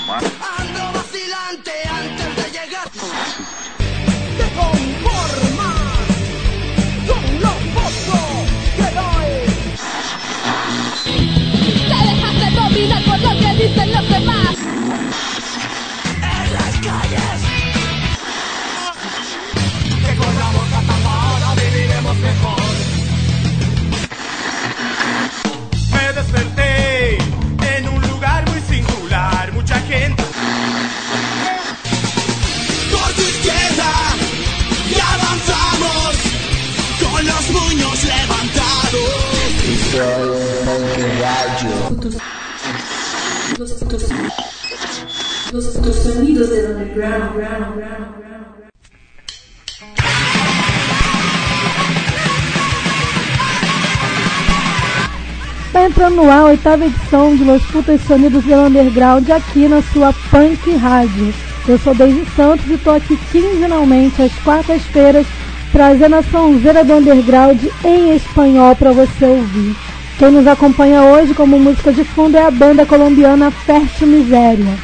Ando vacilante antes de llegar. Te conformas con los votos que doy. Te dejaste dominar por lo que dicen los demás. En las calles que corramos la tapada, viviremos mejor. Me desperté en un lugar muy singular, mucha gente Por tu izquierda y avanzamos con los puños levantados. Los sonidos del underground. Está entrando no ar a 8ª edição de Los Putos Sonidos do Underground aqui na sua Punk Rádio. Eu sou Daisy Santos e estou aqui quinzenalmente às quartas-feiras trazendo a sonzeira do Underground em espanhol para você ouvir. Quem nos acompanha hoje como música de fundo é a banda colombiana Fértil Miséria.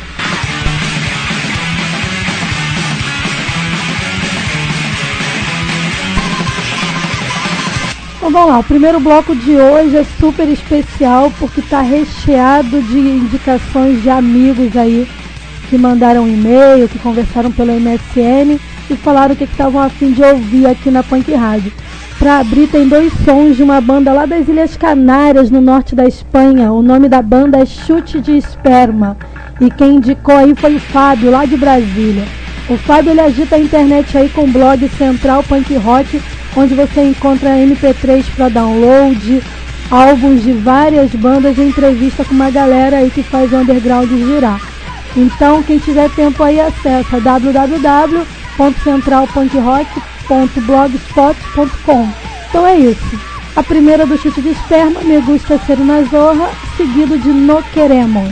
Então vamos lá, o primeiro bloco de hoje é super especial porque está recheado de indicações de amigos aí que mandaram um e-mail, que conversaram pelo MSN e falaram o que estavam a fim de ouvir aqui na Punk Rádio. Para abrir tem 2 sons de uma banda lá das Ilhas Canárias, no norte da Espanha. O nome da banda é Chute de Esperma e quem indicou aí foi o Fábio, lá de Brasília. O Fábio ele agita a internet aí com o blog Central Punk Rock, onde você encontra MP3 para download, álbuns de várias bandas e entrevista com uma galera aí que faz o underground girar. Então, quem tiver tempo aí, acessa www.centralpunkrock.blogspot.com. Então é isso. A primeira do Chute de Esperma, Me Gusta Ser Una Zorra, seguido de No Queremos.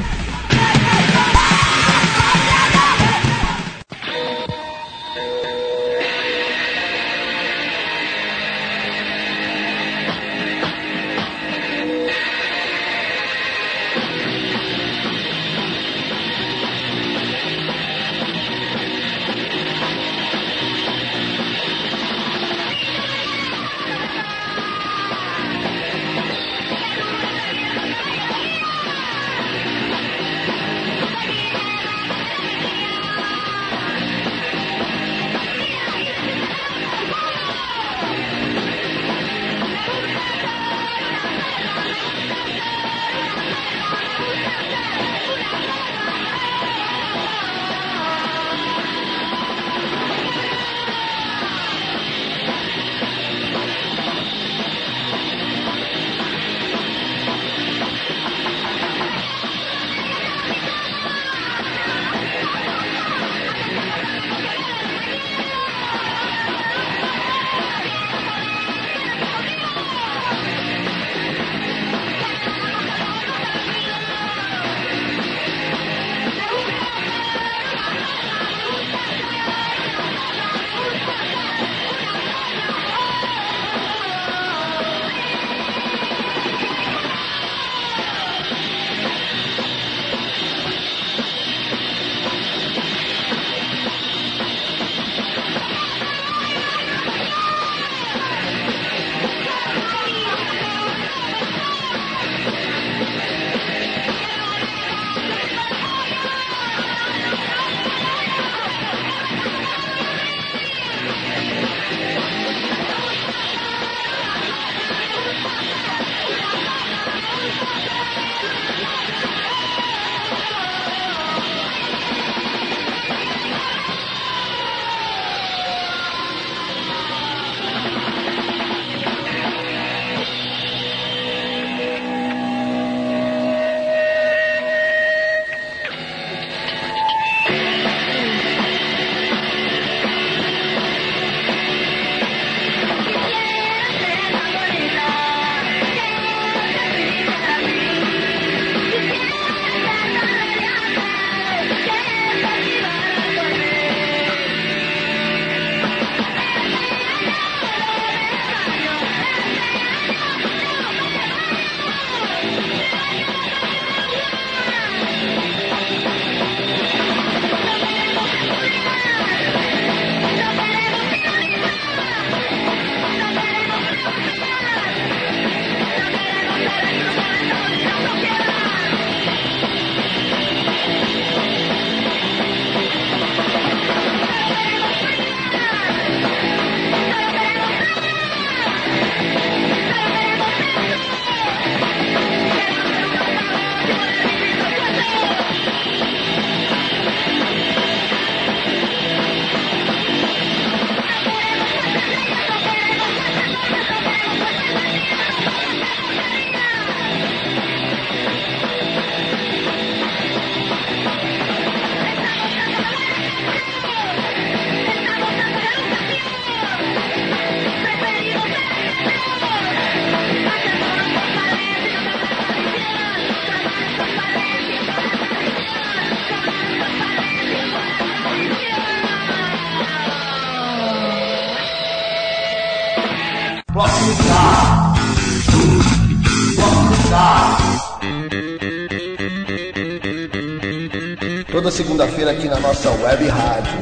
Toda segunda-feira aqui na nossa web rádio,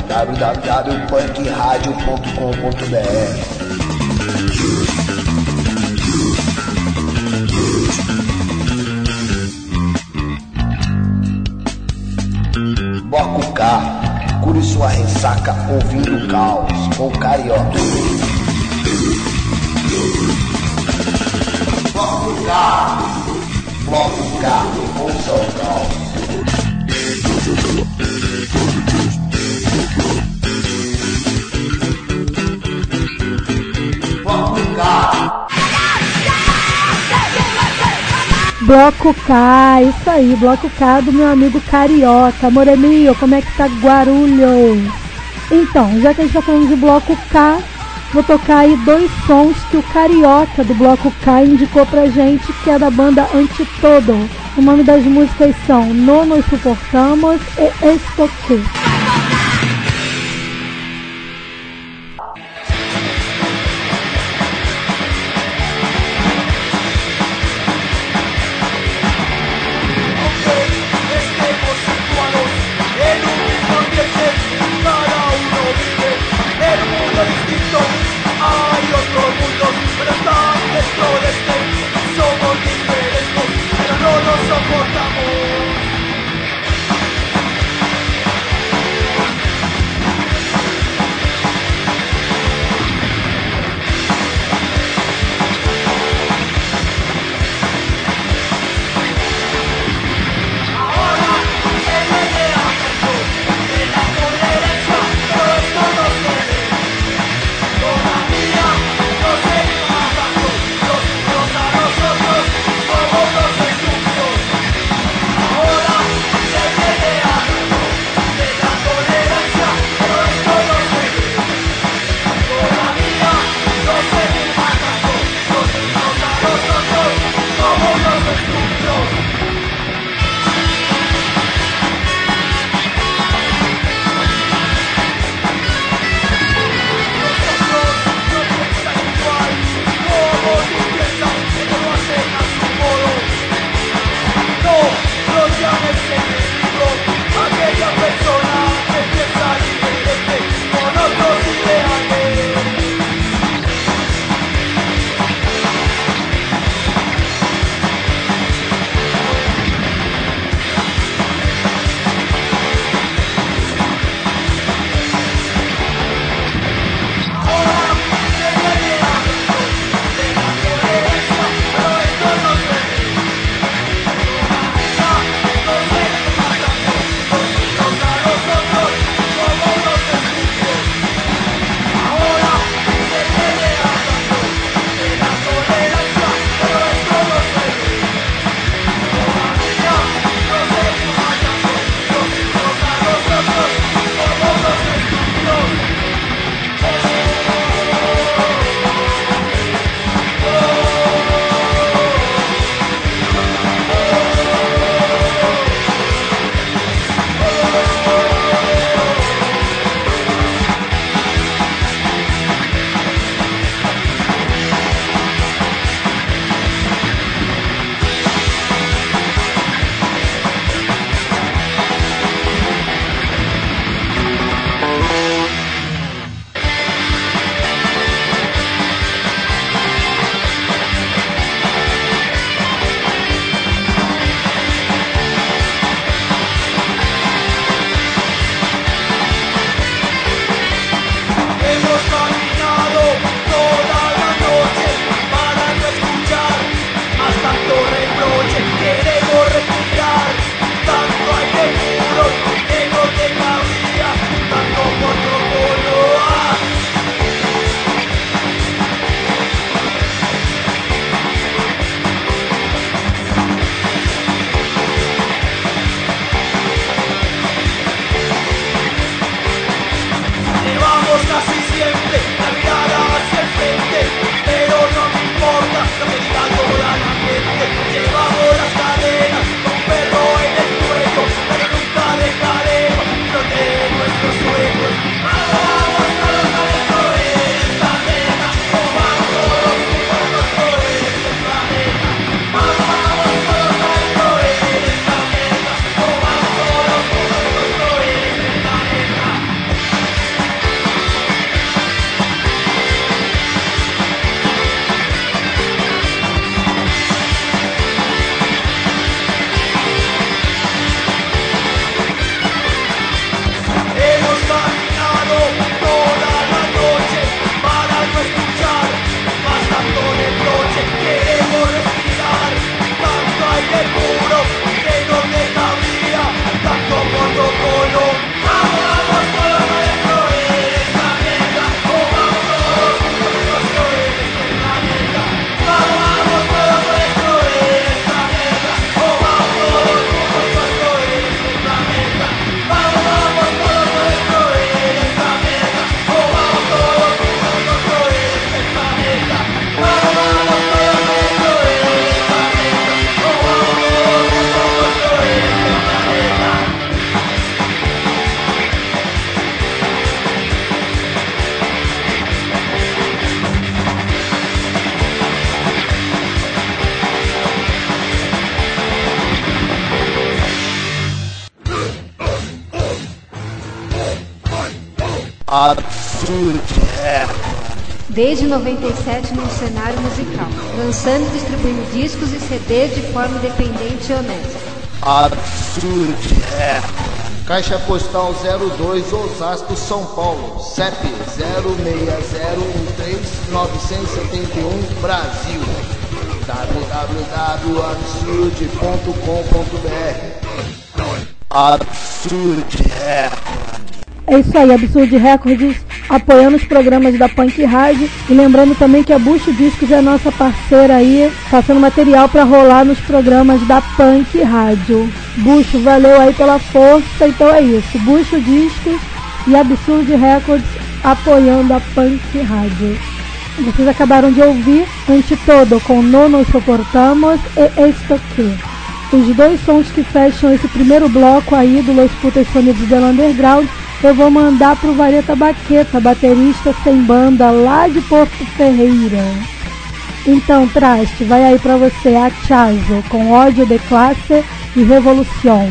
www.punkradio.com.br. Bloco K, cure sua ressaca ouvindo caos com Carioca. Bloco K, ouça o caos. Bloco K, isso aí, Bloco K do meu amigo Carioca. Moreninho, como é que tá Guarulhos? Então, já que a gente tá falando de Bloco K, vou tocar aí 2 sons que o Carioca do Bloco K indicou pra gente, que é da banda Antitodo. O nome das músicas são No Nos Suportamos e Esto Que. Soportamos. Absurd Records. Desde 97 no cenário musical, lançando e distribuindo discos e CDs de forma independente e honesta. Absurd Records. Caixa postal 02 Osasco, São Paulo, CEP 06013-971 Brasil. www.absurd.com.br. Absurd Records. É isso aí, Absurd Records apoiando os programas da Punk Rádio. E lembrando também que a Bucho Discos é a nossa parceira aí, passando material para rolar nos programas da Punk Rádio. Bucho, valeu aí pela força. Então é isso, Bucho Discos e Absurd Records apoiando a Punk Rádio. Vocês acabaram de ouvir Antitodo com No Nos Soportamos e Esto Que. Os dois sons que fecham esse primeiro bloco aí do Los Putas Sonidos del Underground eu vou mandar pro Vareta Baqueta, baterista sem banda lá de Porto Ferreira. Então, Traste, vai aí pra você, Achazo, com Ódio de Classe e Revolução.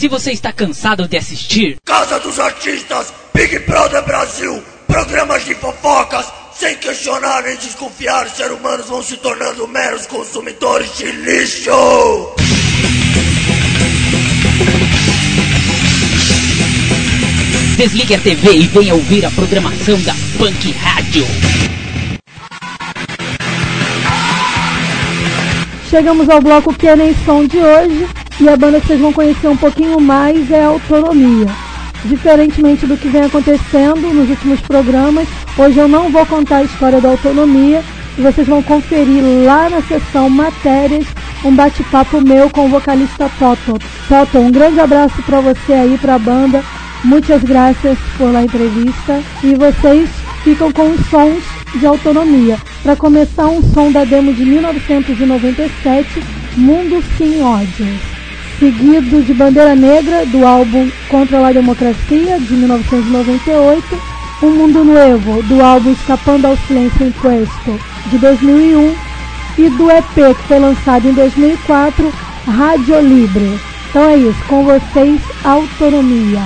Se você está cansado de assistir Casa dos Artistas, Big Brother Brasil, programas de fofocas, sem questionar nem desconfiar, seres humanos vão se tornando meros consumidores de lixo. desligue a TV e venha ouvir a programação da Punk Rádio. Chegamos ao bloco Que é Nem Som de hoje, e a banda que vocês vão conhecer um pouquinho mais é a Autonomia. Diferentemente do que vem acontecendo nos últimos programas, hoje eu não vou contar a história da Autonomia, e vocês vão conferir lá na seção Matérias um bate-papo meu com o vocalista Toto. Toto, um grande abraço para você aí, para a banda, muitas graças por a entrevista, e vocês ficam com os sons de Autonomia. Para começar, um som da demo de 1997, Mundo Sem Ódio, seguido de Bandeira Negra, do álbum Contra a Democracia, de 1998, Um Mundo Novo, do álbum Escapando ao Silêncio em Questo, de 2001, e do EP que foi lançado em 2004, Rádio Libre. Então é isso, com vocês, Autonomia.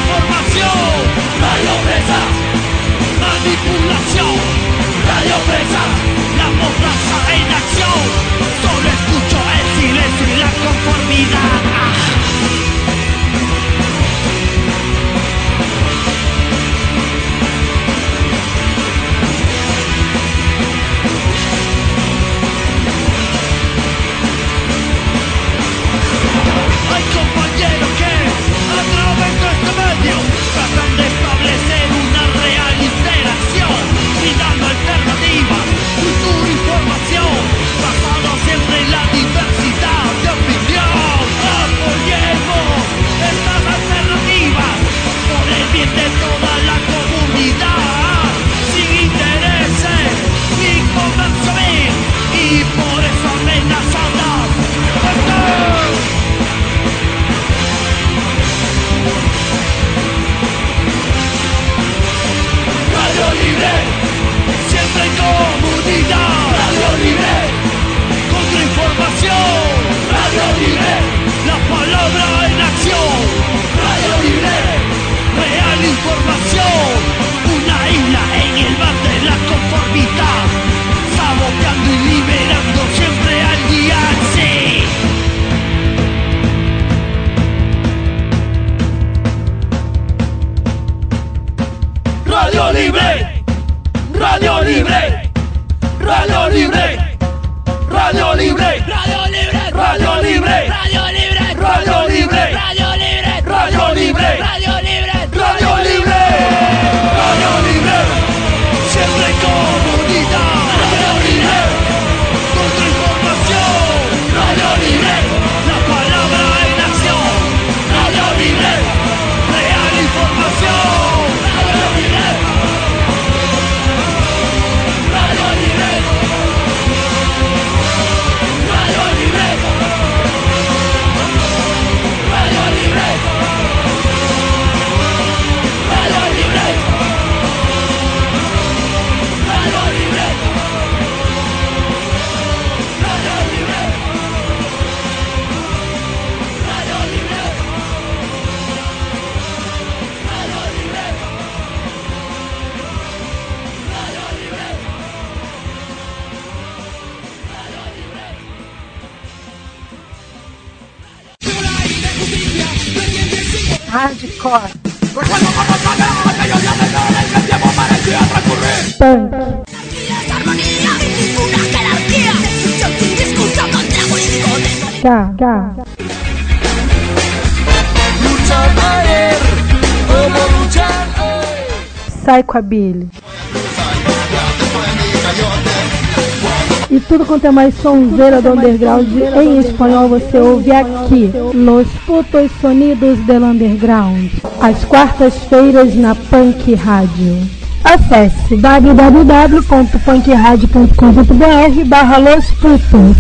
Contrainformación, Radio Presa, manipulación, Radio Presa, la mordaza en acción. Solo escucho el silencio y la conformidad. Hay compañeros que a través de este medio tratan de establecer una real interacción, brindando alternativas, cultura e información, basado siempre en la diversidad de opinión. Apoyemos estas alternativas por el bien de toda la comunidad, sin intereses ni comercio vil, y por eso amenazadas. Radio Libre, siempre en comunidad. Radio Libre, contrainformación. Radio Libre, la palabra en acción. Radio Libre, real información. Una isla en el mar de la conformidad, saboteando y liberando siempre al guiarse. Radio Libre, Radio Libre, Radio Libre, Radio Libre, Radio Libre, Radio Libre, Radio Libre, Radio Libre, Radio Libre, Radio Libre, Radio Libre, Radio Libre, Radio Libre, siempre en comunidad. Radio Libre, contrainformación. Radio Libre, la palabra en acción. Radio Libre, real información. Radio Libre, Radio Libre, Radio Libre, Radio Libre, Radio Libre, Radio Libre, Radio Libre, Radio Libre, Radio Libre, Radio Libre, Hardcore. Punk. Ska. luchar ayer, como luchar hoy. Psychobilly. E tudo quanto é mais sonzeira do underground em espanhol você ouve aqui, Los Putos Sonidos del Underground, às quartas-feiras na Punk Rádio. Acesse www.punkradio.com.br/Los Putos.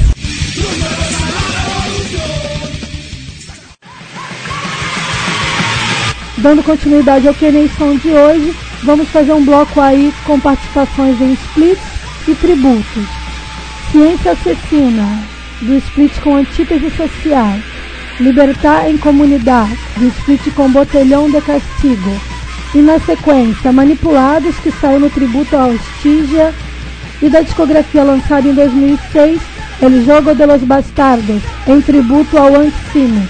Dando continuidade ao Kenation de hoje, vamos fazer um bloco aí com participações em splits e tributos. Ciência Assassina, do split com Antítese Social. Libertar em Comunidade, do split com Botelhão de Castigo. E na sequência, Manipulados, que saiu no tributo ao Estigia. E da discografia lançada em 2006, El Jogo de los Bastardos, em tributo ao Anticine.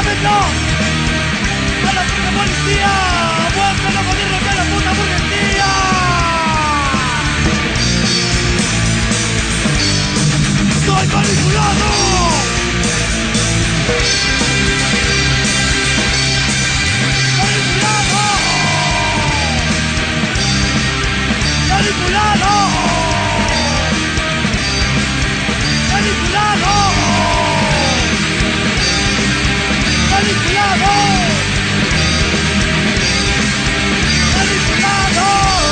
¡Llámenlo! ¡A la puta policía! ¡Vuelven los gobiernos de la puta burguesía! ¡Soy manipulado! ¡Manipulado! ¡Manipulado! ¡Manipulado! ¡Manipulado! ¡Manipulado!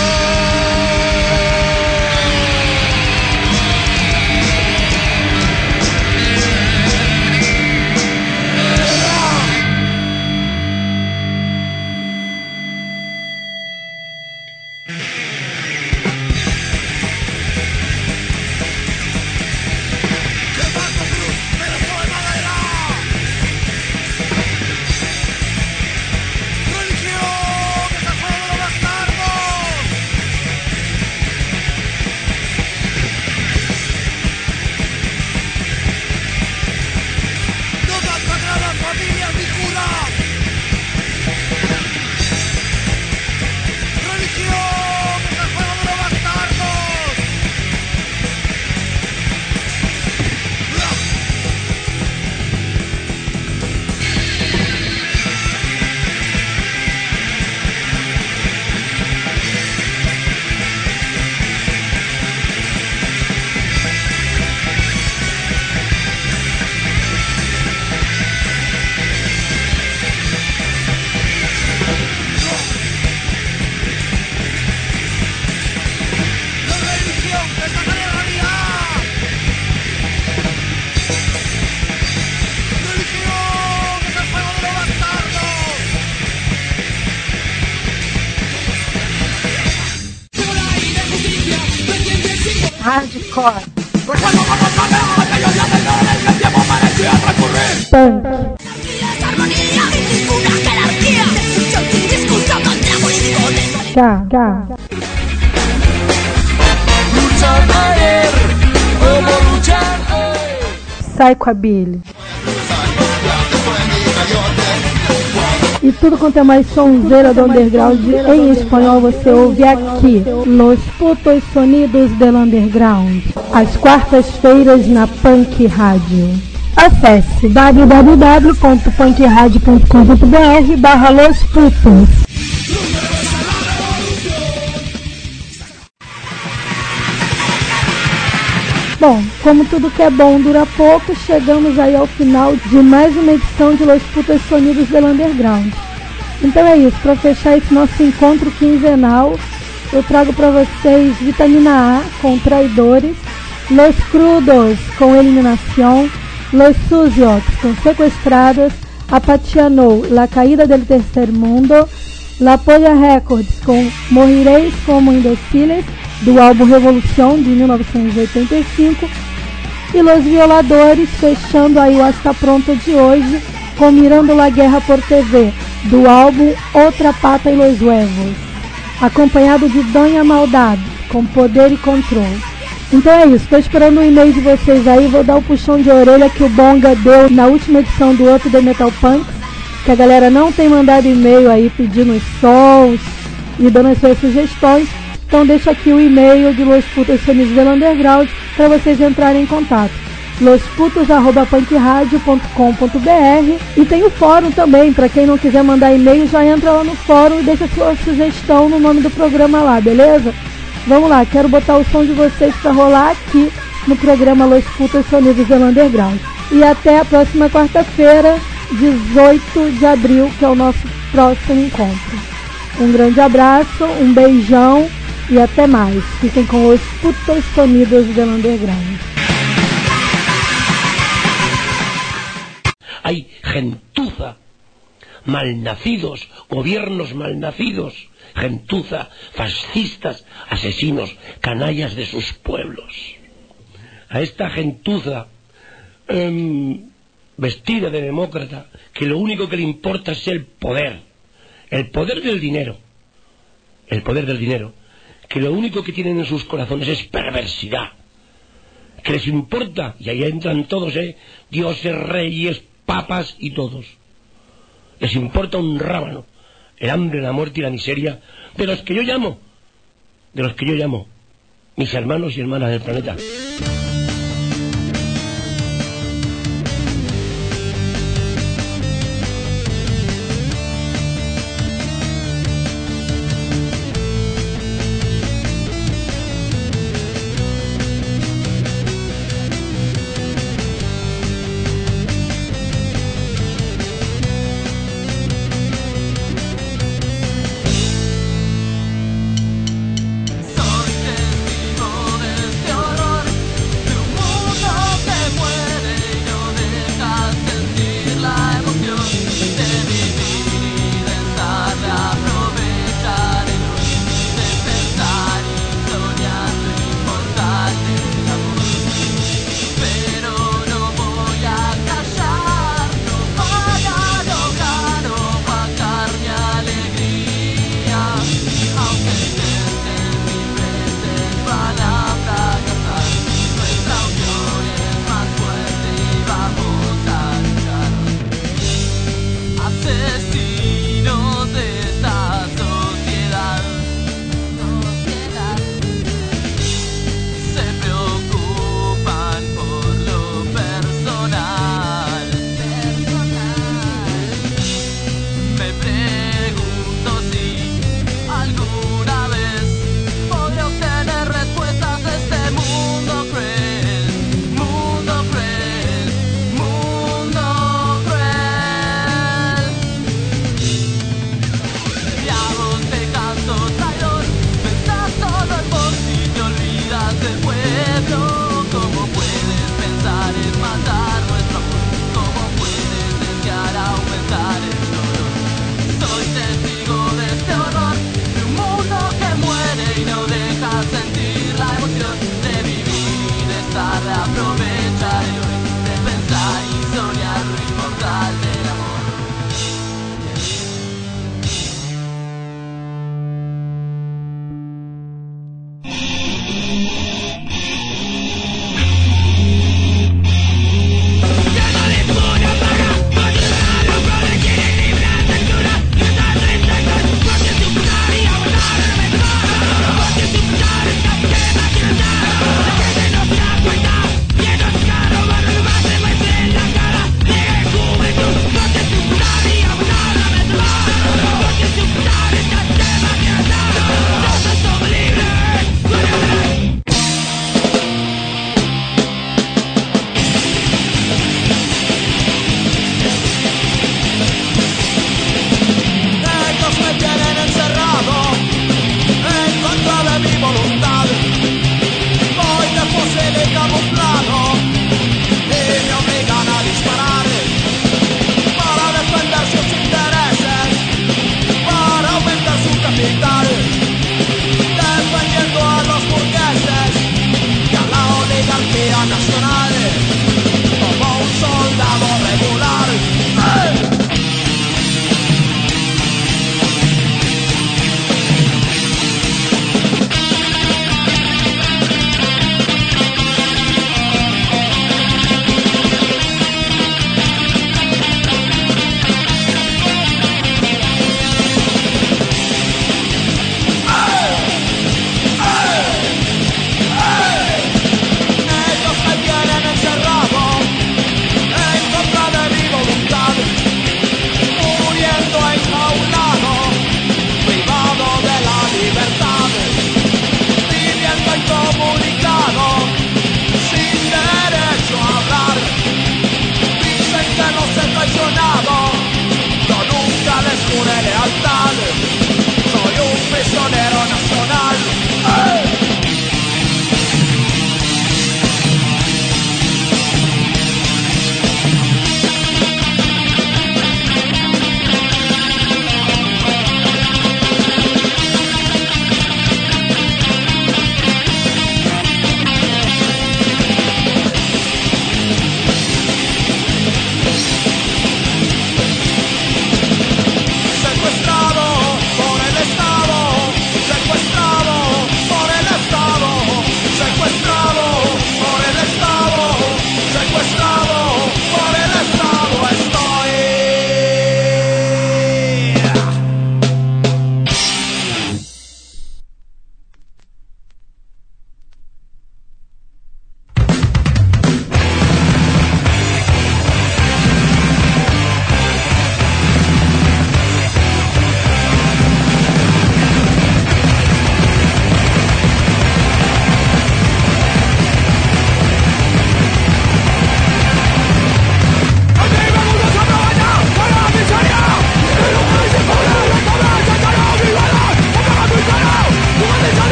Hardcore. Psychobilly. E tudo quanto é mais sonzeira do underground em espanhol você ouve aqui, Los Putos Sonidos del Underground, às quartas-feiras na Punk Rádio. Acesse www.punkradio.com.br/Los Putos. Bom, como tudo que é bom dura pouco, chegamos aí ao final de mais uma edição de Los Putos Sonidos del Underground. Então é isso, para fechar esse nosso encontro quinzenal, eu trago para vocês Vitamina A com Traidores, Los Crudos com Eliminación, Los Sucios com Sequestrados, Apatia No, La Caída del Tercer Mundo, La Polla Records com Moriréis como Imbeciles, do álbum Revolução de 1985, e Los Violadores fechando aí o Está Pronto de hoje com Mirando la Guerra por TV, do álbum Outra Pata e Los Huevos, acompanhado de Donha Maldade com Poder e Controle. Então é isso, estou esperando o e-mail de vocês aí, vou dar o puxão de orelha que o Bonga deu na última edição do Up The Metal Punks, que a galera não tem mandado e-mail aí pedindo os sons e dando as suas sugestões. Então deixo aqui o e-mail de Los Putos Sonidos del Underground para vocês entrarem em contato. losputos@punkradio.com.br, e tem o fórum também, para quem não quiser mandar e-mail, já entra lá no fórum e deixa sua sugestão no nome do programa lá, beleza? Vamos lá, quero botar o som de vocês para rolar aqui no programa Los Putos Sonidos del Underground. E até a próxima quarta-feira, 18 de abril, que é o nosso próximo encontro. Um grande abraço, um beijão e até mais. Fiquem com Los Putos Sonidos del Underground. Hay gentuza, malnacidos, gobiernos malnacidos, gentuza, fascistas, asesinos, canallas de sus pueblos. A esta gentuza vestida de demócrata, que lo único que le importa es el poder del dinero, que lo único que tienen en sus corazones es perversidad, que les importa, y ahí entran todos, dioses, reyes, papas y todos, Les importa un rábano el hambre, la muerte y la miseria de los que yo llamo mis hermanos y hermanas del planeta.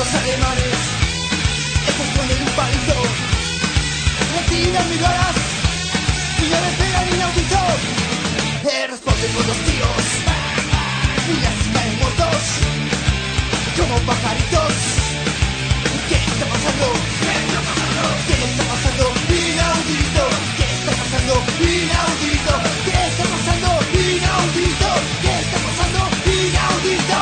los alemanes, estos ponen un palito, le tiran mil balas y no le pegan inaudito. Responden con los tiros y las caen muertos como pajaritos. ¿Qué está pasando? ¿Qué está pasando? ¿Qué está pasando? Inaudito. ¿Qué está pasando? Inaudito. ¿Qué está pasando? Inaudito. ¿Qué está pasando? Inaudito.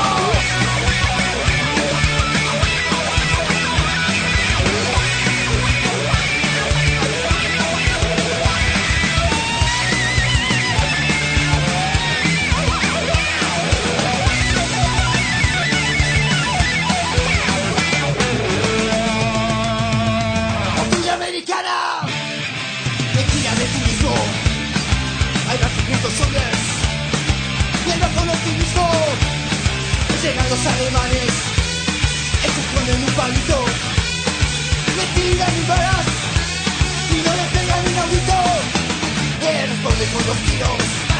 Llegan los alemanes, estos ponen un palito, le tiran mil balas y no le pegan inaudito. Responden con los tiros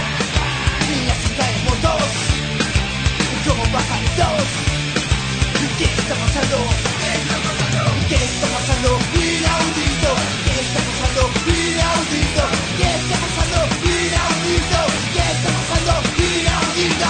y así caen muertos como pajaritos. ¿Qué está pasando? ¿Qué está pasando? ¿Qué está pasando? Inaudito. ¿Qué está pasando? Inaudito. ¿Qué está pasando? Inaudito. ¿Qué está pasando? Inaudito.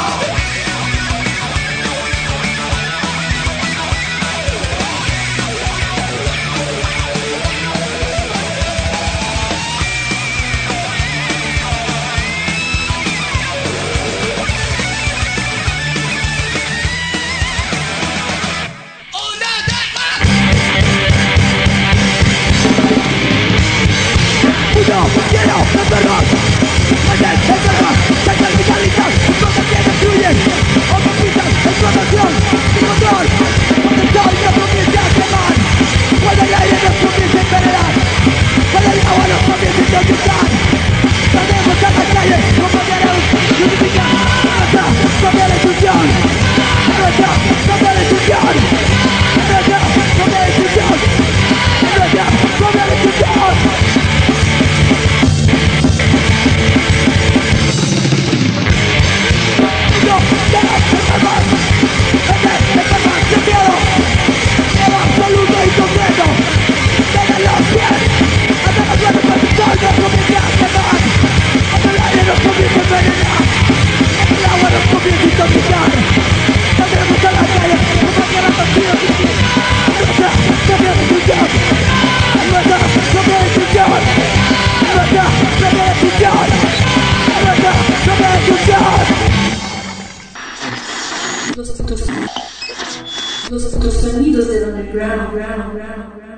Los sonidos del underground.